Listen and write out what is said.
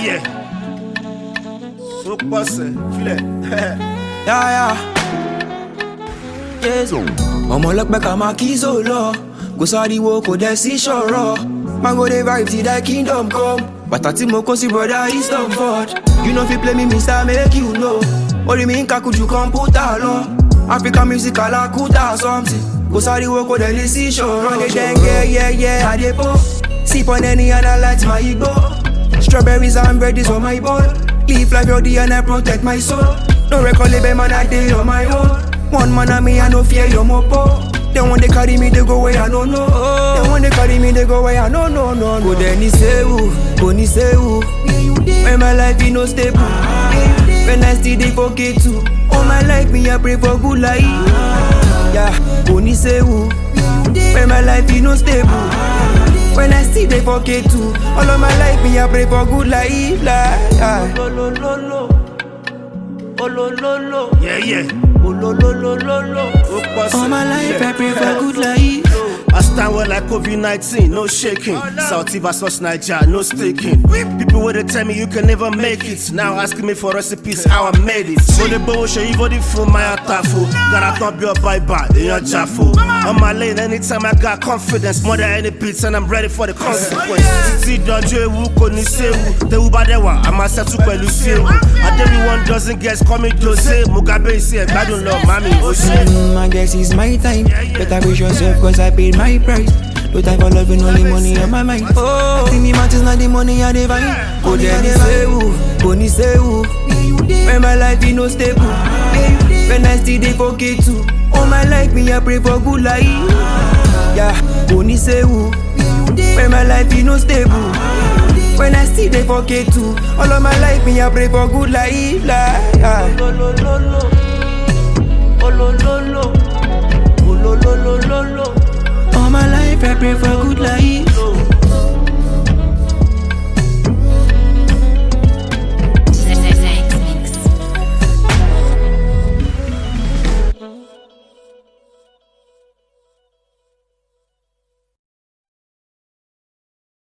yeah. So posse, feel it. Yeah. Yes. Mama look back at my keys, oh Lord. Go sorry, wo ko desi shoro. Man go the vibe till the kingdom come. But I think my brother is done for. You know if you play me, Mr. Make you know. Only me could you come put along. African music a la kuta something. Go sorry, wo ko desi shoro. Run it dengue, yeah, I dey po. Sip on any other lights, my ego. Strawberries and bread on my bowl. Live life your day and I protect my soul. No record label man, I day on my own. One man and me, I no fear your mopo. Then when they carry me, they go where I don't know. Then when they carry me, they go where I don't know. Go then ni say who. When my life is no stable. When I still they forget to. All my life me I pray for good life. Yeah, go ni say who. When my life is no stable. When I still they forget to. All of my life me I pray for good life. Yeah. All my life I pray for good life. I stand well like COVID-19, no shaking. South vs Niger, no staking. People would tell me you can never make it. Now asking me for recipes, how I made it. So the bow show you body from my atafu. Gotta not be a bye-bye, in your jaffu. On my lane, anytime I got confidence, more than any beats, and I'm ready for the consequence. Titi Donjo, Wuko Nisewu. The Ubadewa, I'm a Satu Pelusewu. And everyone doesn't guess, call me Jose. Mugabe is here, I don't know, mommy. I guess it's my time. Better brace yourself, cause I paid my price. No time for loving, only money on my mind. I think the matters not the money I divine. Go there, ni say who. When my life is no stable. When I still they forget to. All my life me I pray for good life. Yeah, go ni say who. When my life is no stable. When I still they forget to. All of my life me I pray for good life.